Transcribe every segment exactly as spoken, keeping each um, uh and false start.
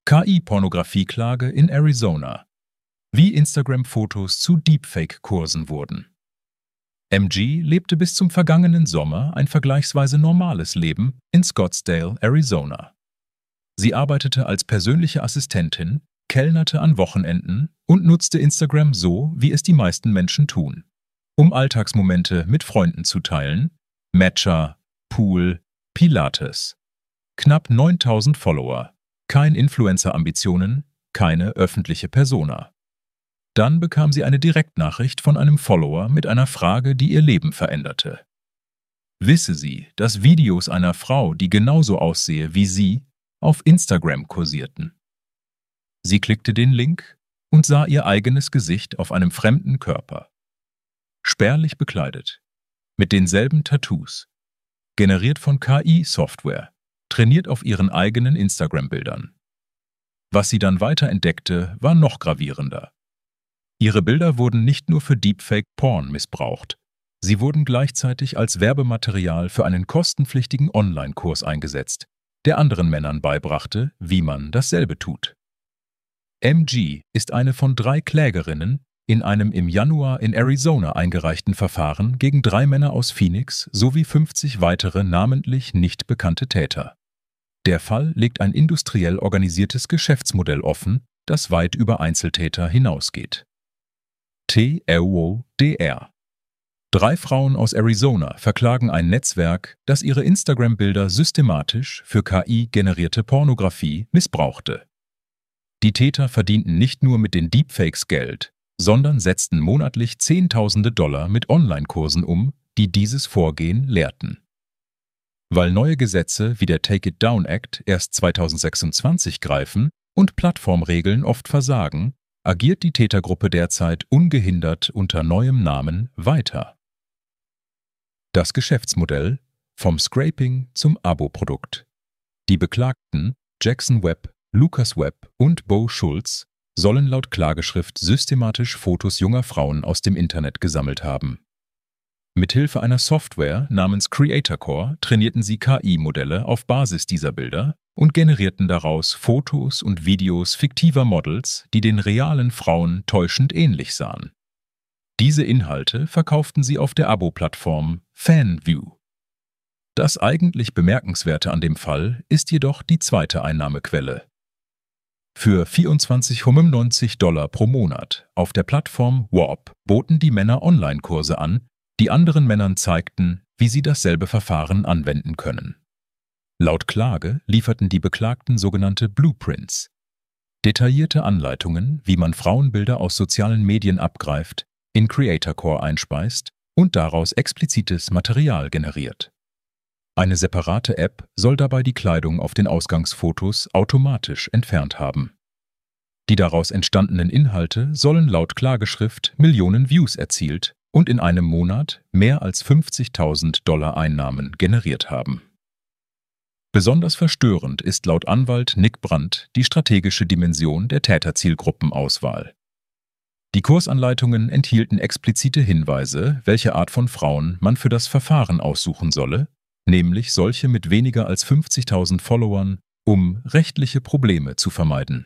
K I-Pornografieklage in Arizona. Wie Instagram-Fotos zu Deepfake-Kursen wurden. M G lebte bis zum vergangenen Sommer ein vergleichsweise normales Leben in Scottsdale, Arizona. Sie arbeitete als persönliche Assistentin, kellnerte an Wochenenden und nutzte Instagram so, wie es die meisten Menschen tun, um Alltagsmomente mit Freunden zu teilen, Matcha, Pool, Pilates. Knapp neuntausend Follower, kein Influencer-Ambitionen, keine öffentliche Persona. Dann bekam sie eine Direktnachricht von einem Follower mit einer Frage, die ihr Leben veränderte. Wisse sie, dass Videos einer Frau, die genauso aussehe wie sie, auf Instagram kursierten. Sie klickte den Link und sah ihr eigenes Gesicht auf einem fremden Körper. Spärlich bekleidet, mit denselben Tattoos, generiert von K I-Software, trainiert auf ihren eigenen Instagram-Bildern. Was sie dann weiter entdeckte, war noch gravierender. Ihre Bilder wurden nicht nur für Deepfake-Porn missbraucht, sie wurden gleichzeitig als Werbematerial für einen kostenpflichtigen Online-Kurs eingesetzt, der anderen Männern beibrachte, wie man dasselbe tut. M G ist eine von drei Klägerinnen in einem im Januar in Arizona eingereichten Verfahren gegen drei Männer aus Phoenix sowie fünfzig weitere namentlich nicht bekannte Täter. Der Fall legt ein industriell organisiertes Geschäftsmodell offen, das weit über Einzeltäter hinausgeht. T R O D R. Drei Frauen aus Arizona verklagen ein Netzwerk, das ihre Instagram-Bilder systematisch für K I-generierte Pornografie missbrauchte. Die Täter verdienten nicht nur mit den Deepfakes Geld, sondern setzten monatlich Zehntausende Dollar mit Online-Kursen um, die dieses Vorgehen lehrten. Weil neue Gesetze wie der Take It Down Act erst zweitausendsechsundzwanzig greifen und Plattformregeln oft versagen, agiert die Tätergruppe derzeit ungehindert unter neuem Namen weiter. Das Geschäftsmodell vom Scraping zum Abo-Produkt. Die Beklagten Jackson Webb, Lucas Webb und Bo Schulz sollen laut Klageschrift systematisch Fotos junger Frauen aus dem Internet gesammelt haben. Mithilfe einer Software namens Creator Core trainierten sie K I-Modelle auf Basis dieser Bilder und generierten daraus Fotos und Videos fiktiver Models, die den realen Frauen täuschend ähnlich sahen. Diese Inhalte verkauften sie auf der Abo-Plattform FanView. Das eigentlich Bemerkenswerte an dem Fall ist jedoch die zweite Einnahmequelle. Für vierundzwanzig Komma fünfundneunzig Dollar pro Monat auf der Plattform Warp boten die Männer Online-Kurse an, die anderen Männern zeigten, wie sie dasselbe Verfahren anwenden können. Laut Klage lieferten die Beklagten sogenannte Blueprints, detaillierte Anleitungen, wie man Frauenbilder aus sozialen Medien abgreift, in Creator Core einspeist und daraus explizites Material generiert. Eine separate App soll dabei die Kleidung auf den Ausgangsfotos automatisch entfernt haben. Die daraus entstandenen Inhalte sollen laut Klageschrift Millionen Views erzielt und in einem Monat mehr als fünfzigtausend Dollar Einnahmen generiert haben. Besonders verstörend ist laut Anwalt Nick Brandt die strategische Dimension der Täterzielgruppenauswahl. Die Kursanleitungen enthielten explizite Hinweise, welche Art von Frauen man für das Verfahren aussuchen solle, nämlich solche mit weniger als fünfzigtausend Followern, um rechtliche Probleme zu vermeiden.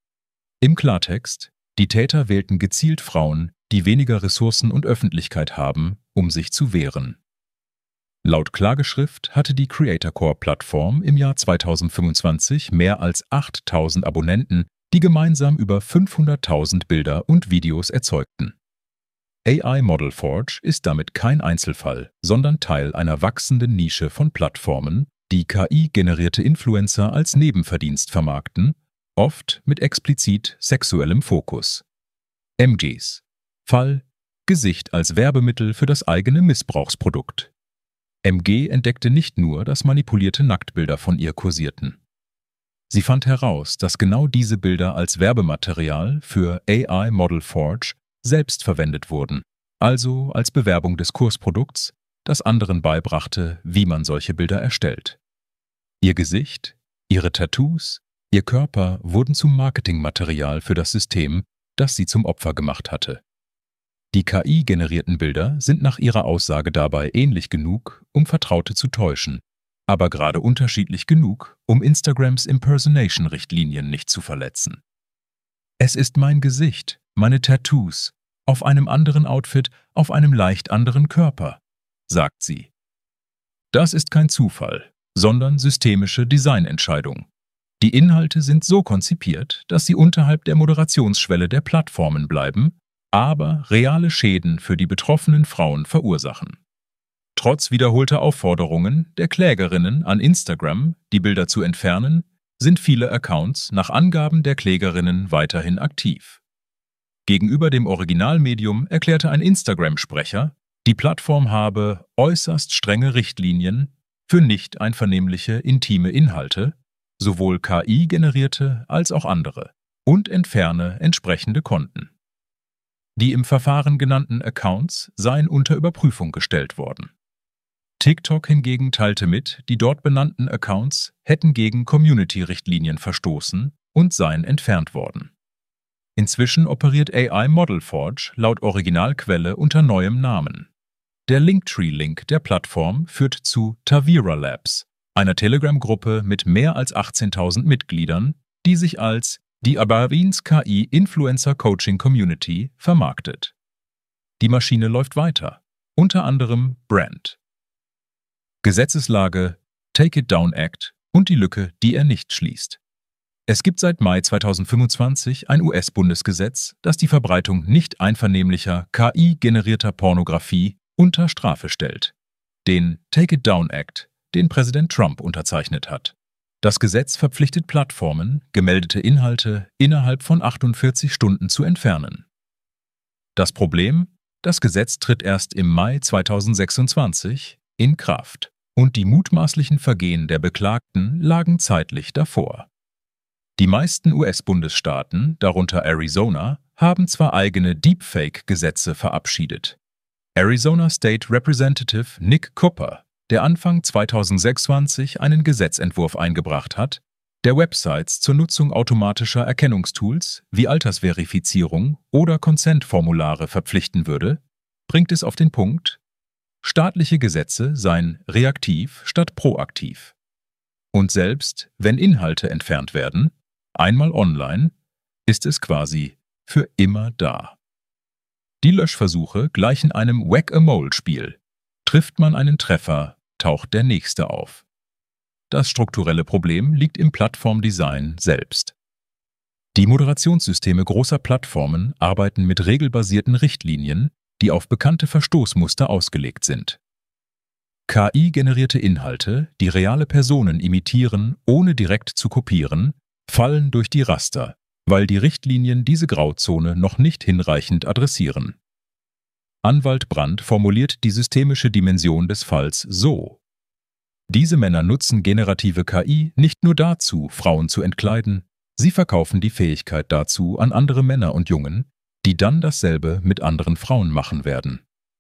Im Klartext: Die Täter wählten gezielt Frauen, die weniger Ressourcen und Öffentlichkeit haben, um sich zu wehren. Laut Klageschrift hatte die Creator Core-Plattform im Jahr zweitausendfünfundzwanzig mehr als achttausend Abonnenten, die gemeinsam über fünfhunderttausend Bilder und Videos erzeugten. A I Model Forge ist damit kein Einzelfall, sondern Teil einer wachsenden Nische von Plattformen, die K I-generierte Influencer als Nebenverdienst vermarkten, oft mit explizit sexuellem Fokus. M Gs Fall: Gesicht als Werbemittel für das eigene Missbrauchsprodukt. M G entdeckte nicht nur, dass manipulierte Nacktbilder von ihr kursierten. Sie fand heraus, dass genau diese Bilder als Werbematerial für A I Model Forge selbst verwendet wurden, also als Bewerbung des Kursprodukts, das anderen beibrachte, wie man solche Bilder erstellt. Ihr Gesicht, ihre Tattoos, ihr Körper wurden zum Marketingmaterial für das System, das sie zum Opfer gemacht hatte. Die K I-generierten Bilder sind nach ihrer Aussage dabei ähnlich genug, um Vertraute zu täuschen, aber gerade unterschiedlich genug, um Instagrams Impersonation-Richtlinien nicht zu verletzen. Es ist mein Gesicht, meine Tattoos, auf einem anderen Outfit, auf einem leicht anderen Körper, sagt sie. Das ist kein Zufall, sondern systemische Designentscheidung. Die Inhalte sind so konzipiert, dass sie unterhalb der Moderationsschwelle der Plattformen bleiben, aber reale Schäden für die betroffenen Frauen verursachen. Trotz wiederholter Aufforderungen der Klägerinnen an Instagram, die Bilder zu entfernen, sind viele Accounts nach Angaben der Klägerinnen weiterhin aktiv. Gegenüber dem Originalmedium erklärte ein Instagram-Sprecher, die Plattform habe äußerst strenge Richtlinien für nicht einvernehmliche intime Inhalte, sowohl K I-generierte als auch andere, und entferne entsprechende Konten. Die im Verfahren genannten Accounts seien unter Überprüfung gestellt worden. TikTok hingegen teilte mit, die dort benannten Accounts hätten gegen Community-Richtlinien verstoßen und seien entfernt worden. Inzwischen operiert A I Model Forge laut Originalquelle unter neuem Namen. Der Linktree-Link der Plattform führt zu Tavira Labs, einer Telegram-Gruppe mit mehr als achtzehntausend Mitgliedern, die sich als die Abavins K I Influencer Coaching Community vermarktet. Die Maschine läuft weiter, unter anderem Brand. Gesetzeslage, Take It Down Act und die Lücke, die er nicht schließt. Es gibt seit Mai zweitausendfünfundzwanzig ein U S-Bundesgesetz, das die Verbreitung nicht einvernehmlicher K I-generierter Pornografie unter Strafe stellt. Den Take It Down Act, den Präsident Trump unterzeichnet hat. Das Gesetz verpflichtet Plattformen, gemeldete Inhalte innerhalb von achtundvierzig Stunden zu entfernen. Das Problem? Das Gesetz tritt erst im Mai zweitausendsechsundzwanzig in Kraft und die mutmaßlichen Vergehen der Beklagten lagen zeitlich davor. Die meisten U S-Bundesstaaten, darunter Arizona, haben zwar eigene Deepfake-Gesetze verabschiedet. Arizona State Representative Nick Cooper, der Anfang zweitausendsechsundzwanzig einen Gesetzentwurf eingebracht hat, der Websites zur Nutzung automatischer Erkennungstools wie Altersverifizierung oder Consent-Formulare verpflichten würde, bringt es auf den Punkt: Staatliche Gesetze seien reaktiv statt proaktiv. Und selbst wenn Inhalte entfernt werden, einmal online, ist es quasi für immer da. Die Löschversuche gleichen einem Whack-a-Mole-Spiel. Trifft man einen Treffer, taucht der nächste auf. Das strukturelle Problem liegt im Plattformdesign selbst. Die Moderationssysteme großer Plattformen arbeiten mit regelbasierten Richtlinien, die auf bekannte Verstoßmuster ausgelegt sind. K I-generierte Inhalte, die reale Personen imitieren, ohne direkt zu kopieren, fallen durch die Raster, weil die Richtlinien diese Grauzone noch nicht hinreichend adressieren. Anwalt Brandt formuliert die systemische Dimension des Falls so: Diese Männer nutzen generative K I nicht nur dazu, Frauen zu entkleiden, sie verkaufen die Fähigkeit dazu an andere Männer und Jungen, die dann dasselbe mit anderen Frauen machen werden.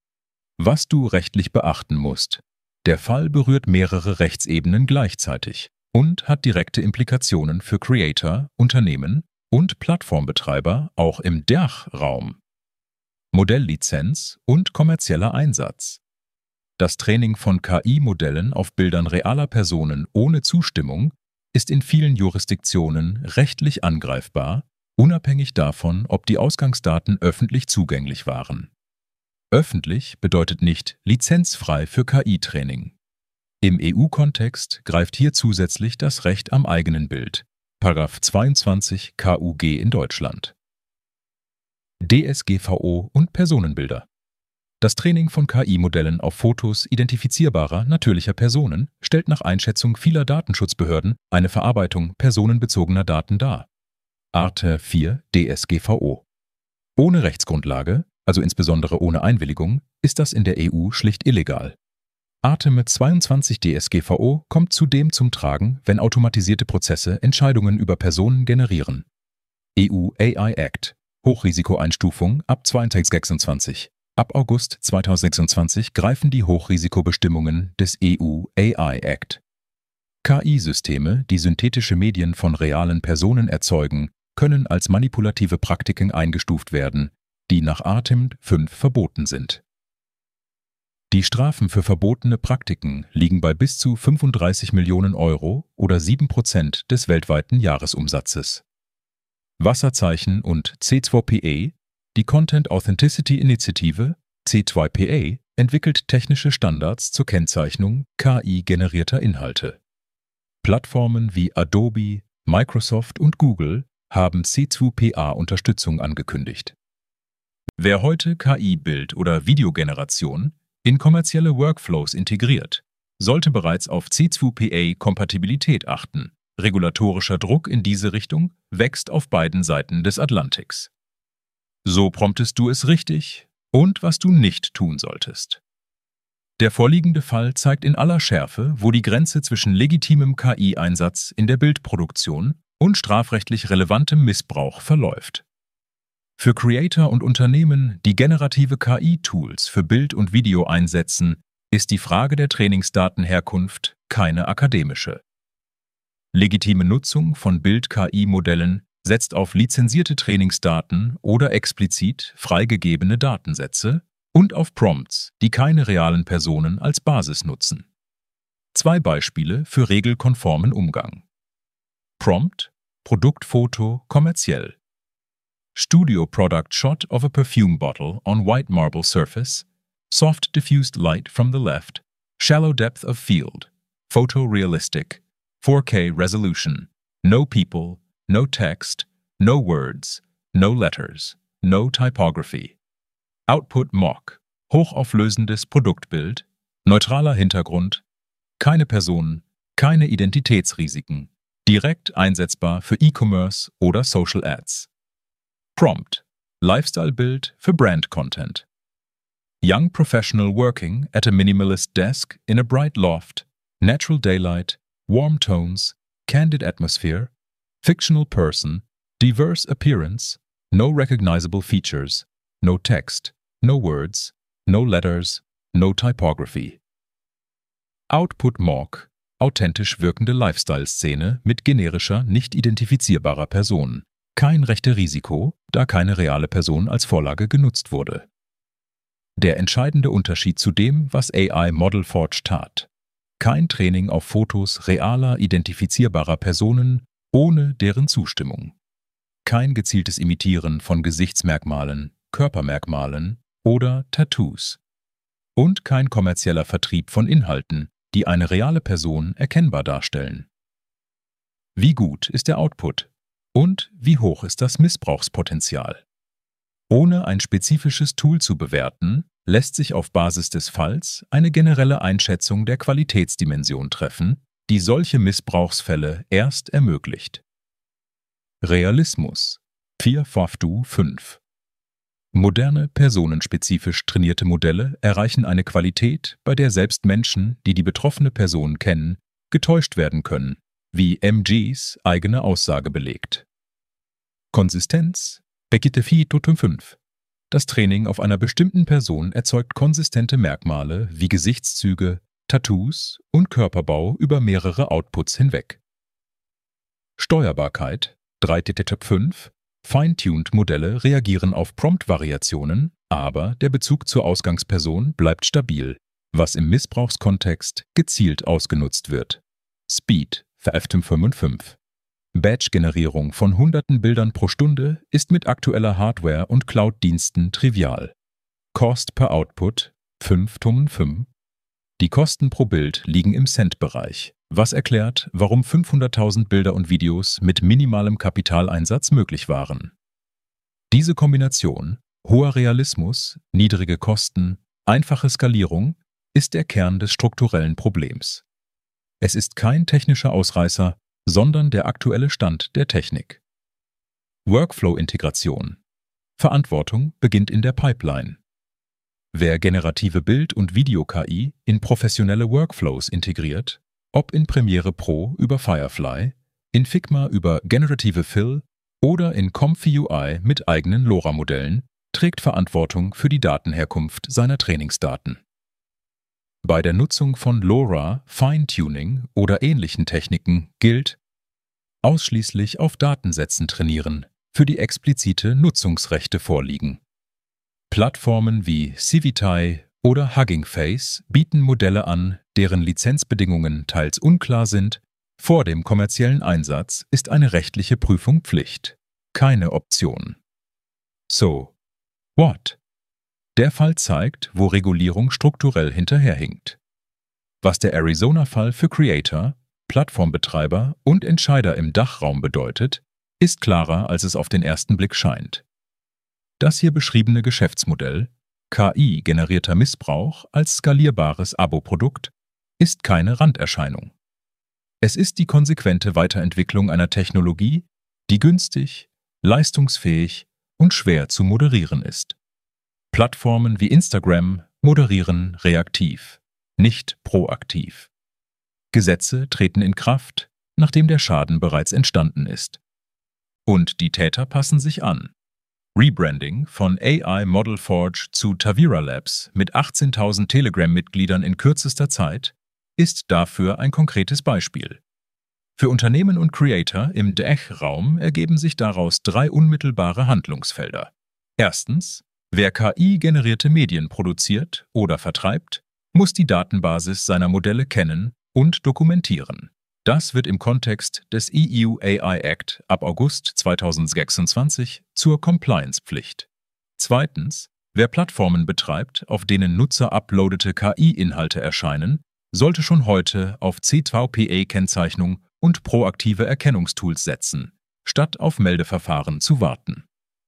Was du rechtlich beachten musst: Der Fall berührt mehrere Rechtsebenen gleichzeitig und hat direkte Implikationen für Creator, Unternehmen und Plattformbetreiber auch im D A C H-Raum. Modelllizenz und kommerzieller Einsatz. Das Training von K I-Modellen auf Bildern realer Personen ohne Zustimmung ist in vielen Jurisdiktionen rechtlich angreifbar, unabhängig davon, ob die Ausgangsdaten öffentlich zugänglich waren. Öffentlich bedeutet nicht lizenzfrei für K I-Training. Im E U-Kontext greift hier zusätzlich das Recht am eigenen Bild, Paragraph zweiundzwanzig K U G in Deutschland. D S G V O und Personenbilder. Das Training von K I-Modellen auf Fotos identifizierbarer, natürlicher Personen stellt nach Einschätzung vieler Datenschutzbehörden eine Verarbeitung personenbezogener Daten dar. Arte vier D S G V O. Ohne Rechtsgrundlage, also insbesondere ohne Einwilligung, ist das in der E U schlicht illegal. Arteme zweiundzwanzig D S G V O kommt zudem zum Tragen, wenn automatisierte Prozesse Entscheidungen über Personen generieren. E U A I Act. Hochrisikoeinstufung ab zweitausendsechsundzwanzig. Ab August zweitausendsechsundzwanzig greifen die Hochrisikobestimmungen des E U A I Act. K I-Systeme, die synthetische Medien von realen Personen erzeugen, können als manipulative Praktiken eingestuft werden, die nach Artem fünf verboten sind. Die Strafen für verbotene Praktiken liegen bei bis zu fünfunddreißig Millionen Euro oder sieben Prozent des weltweiten Jahresumsatzes. Wasserzeichen und C zwei P A, die Content Authenticity Initiative, C zwei P A, entwickelt technische Standards zur Kennzeichnung K I-generierter Inhalte. Plattformen wie Adobe, Microsoft und Google haben C zwei P A-Unterstützung angekündigt. Wer heute K I-Bild- oder Videogeneration in kommerzielle Workflows integriert, sollte bereits auf C zwei P A-Kompatibilität achten. Regulatorischer Druck in diese Richtung wächst auf beiden Seiten des Atlantiks. So promptest du es richtig und was du nicht tun solltest. Der vorliegende Fall zeigt in aller Schärfe, wo die Grenze zwischen legitimem K I-Einsatz in der Bildproduktion und strafrechtlich relevantem Missbrauch verläuft. Für Creator und Unternehmen, die generative K I-Tools für Bild und Video einsetzen, ist die Frage der Trainingsdatenherkunft keine akademische. Legitime Nutzung von Bild-K I-Modellen setzt auf lizenzierte Trainingsdaten oder explizit freigegebene Datensätze und auf Prompts, die keine realen Personen als Basis nutzen. Zwei Beispiele für regelkonformen Umgang. Prompt: Produktfoto kommerziell. Studio product shot of a perfume bottle on white marble surface, soft diffused light from the left, shallow depth of field, photorealistic, four K resolution, no people, no text, no words, no letters, no typography. Output Mock, hochauflösendes Produktbild, neutraler Hintergrund, keine Personen, keine Identitätsrisiken, direkt einsetzbar für E-Commerce oder Social Ads. Prompt: Lifestyle-Bild für Brand-Content. Young professional working at a minimalist desk in a bright loft, natural daylight, warm tones, candid atmosphere, fictional person, diverse appearance, no recognizable features, no text, no words, no letters, no typography. Output Mock, authentisch wirkende Lifestyle-Szene mit generischer, nicht identifizierbarer Person. Kein Rechte-Risiko, da keine reale Person als Vorlage genutzt wurde. Der entscheidende Unterschied zu dem, was A I Model Forge tat: Kein Training auf Fotos realer, identifizierbarer Personen ohne deren Zustimmung. Kein gezieltes Imitieren von Gesichtsmerkmalen, Körpermerkmalen oder Tattoos. Und kein kommerzieller Vertrieb von Inhalten, die eine reale Person erkennbar darstellen. Wie gut ist der Output? Und wie hoch ist das Missbrauchspotenzial? Ohne ein spezifisches Tool zu bewerten, lässt sich auf Basis des Falls eine generelle Einschätzung der Qualitätsdimension treffen, die solche Missbrauchsfälle erst ermöglicht. Realismus vier F A F D U fünf. Moderne, personenspezifisch trainierte Modelle erreichen eine Qualität, bei der selbst Menschen, die die betroffene Person kennen, getäuscht werden können, wie M Gs eigene Aussage belegt. Konsistenz fünf. Das Training auf einer bestimmten Person erzeugt konsistente Merkmale wie Gesichtszüge, Tattoos und Körperbau über mehrere Outputs hinweg. Steuerbarkeit drei fünf. Fine-tuned Modelle reagieren auf Prompt-Variationen, aber der Bezug zur Ausgangsperson bleibt stabil, was im Missbrauchskontext gezielt ausgenutzt wird. Speed fünf. Batch-Generierung von hunderten Bildern pro Stunde ist mit aktueller Hardware und Cloud-Diensten trivial. Cost per Output fünf fünf. Die Kosten pro Bild liegen im Cent-Bereich, was erklärt, warum fünfhunderttausend Bilder und Videos mit minimalem Kapitaleinsatz möglich waren. Diese Kombination, hoher Realismus, niedrige Kosten, einfache Skalierung, ist der Kern des strukturellen Problems. Es ist kein technischer Ausreißer, sondern der aktuelle Stand der Technik. Workflow-Integration. Verantwortung beginnt in der Pipeline. Wer generative Bild- und Video-K I in professionelle Workflows integriert, ob in Premiere Pro über Firefly, in Figma über Generative Fill oder in Comfy U I mit eigenen LoRa-Modellen, trägt Verantwortung für die Datenherkunft seiner Trainingsdaten. Bei der Nutzung von LoRa, Feintuning oder ähnlichen Techniken gilt: ausschließlich auf Datensätzen trainieren, für die explizite Nutzungsrechte vorliegen. Plattformen wie Civitai, oder Hugging Face bieten Modelle an, deren Lizenzbedingungen teils unklar sind. Vor dem kommerziellen Einsatz ist eine rechtliche Prüfung Pflicht, keine Option. So, what? Der Fall zeigt, wo Regulierung strukturell hinterherhinkt. Was der Arizona-Fall für Creator, Plattformbetreiber und Entscheider im Dachraum bedeutet, ist klarer, als es auf den ersten Blick scheint. Das hier beschriebene Geschäftsmodell, K I-generierter Missbrauch als skalierbares Abo-Produkt, ist keine Randerscheinung. Es ist die konsequente Weiterentwicklung einer Technologie, die günstig, leistungsfähig und schwer zu moderieren ist. Plattformen wie Instagram moderieren reaktiv, nicht proaktiv. Gesetze treten in Kraft, nachdem der Schaden bereits entstanden ist. Und die Täter passen sich an. Rebranding von A I Model Forge zu Tavira Labs mit achtzehntausend Telegram-Mitgliedern in kürzester Zeit ist dafür ein konkretes Beispiel. Für Unternehmen und Creator im D A C-Raum ergeben sich daraus drei unmittelbare Handlungsfelder. Erstens, wer K I-generierte Medien produziert oder vertreibt, muss die Datenbasis seiner Modelle kennen und dokumentieren. Das wird im Kontext des E U A I Act ab August zweitausendsechsundzwanzig zur Compliance-Pflicht. Zweitens, wer Plattformen betreibt, auf denen nutzeruploadete K I-Inhalte erscheinen, sollte schon heute auf C zwei P A-Kennzeichnung und proaktive Erkennungstools setzen, statt auf Meldeverfahren zu warten.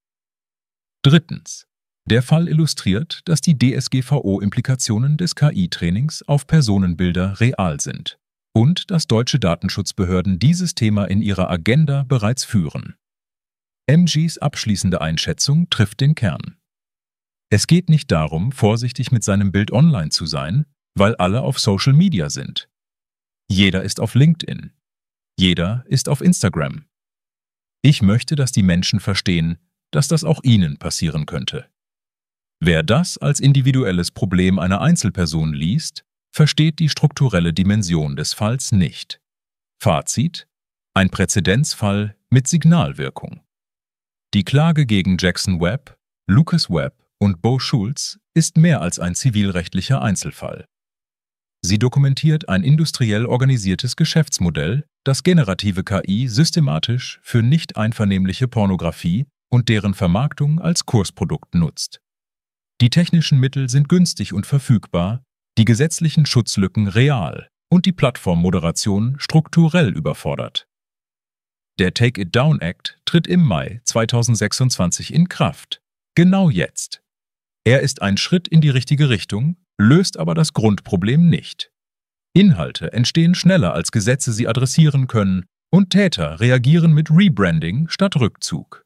Drittens. Der Fall illustriert, dass die D S G V O-Implikationen des K I-Trainings auf Personenbilder real sind und dass deutsche Datenschutzbehörden dieses Thema in ihrer Agenda bereits führen. M Gs abschließende Einschätzung trifft den Kern. Es geht nicht darum, vorsichtig mit seinem Bild online zu sein, weil alle auf Social Media sind. Jeder ist auf LinkedIn. Jeder ist auf Instagram. Ich möchte, dass die Menschen verstehen, dass das auch ihnen passieren könnte. Wer das als individuelles Problem einer Einzelperson liest, versteht die strukturelle Dimension des Falls nicht. Fazit: ein Präzedenzfall mit Signalwirkung. Die Klage gegen Jackson Webb, Lucas Webb und Bo Schulz ist mehr als ein zivilrechtlicher Einzelfall. Sie dokumentiert ein industriell organisiertes Geschäftsmodell, das generative K I systematisch für nicht einvernehmliche Pornografie und deren Vermarktung als Kursprodukt nutzt. Die technischen Mittel sind günstig und verfügbar, die gesetzlichen Schutzlücken real und die Plattformmoderation strukturell überfordert. Der Take It Down Act tritt im Mai zweitausendsechsundzwanzig in Kraft, genau jetzt. Er ist ein Schritt in die richtige Richtung, löst aber das Grundproblem nicht. Inhalte entstehen schneller, als Gesetze sie adressieren können, und Täter reagieren mit Rebranding statt Rückzug.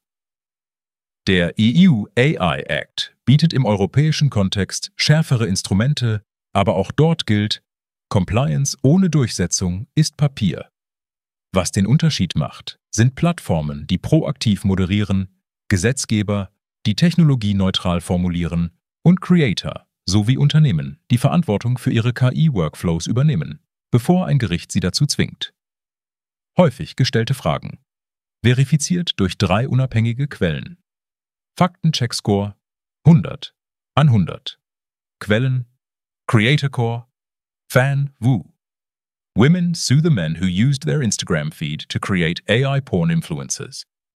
Der E U A I Act bietet im europäischen Kontext schärfere Instrumente, aber auch dort gilt, Compliance ohne Durchsetzung ist Papier. Was den Unterschied macht, sind Plattformen, die proaktiv moderieren, Gesetzgeber, die technologieneutral formulieren und Creator sowie Unternehmen, die Verantwortung für ihre K I-Workflows übernehmen, bevor ein Gericht sie dazu zwingt. Häufig gestellte Fragen. Verifiziert durch drei unabhängige Quellen. Faktencheck-Score hundert an hundert. Quellen Creator Core, Fan Wu. Women sue the men who used their Instagram feed to create A I porn influencers.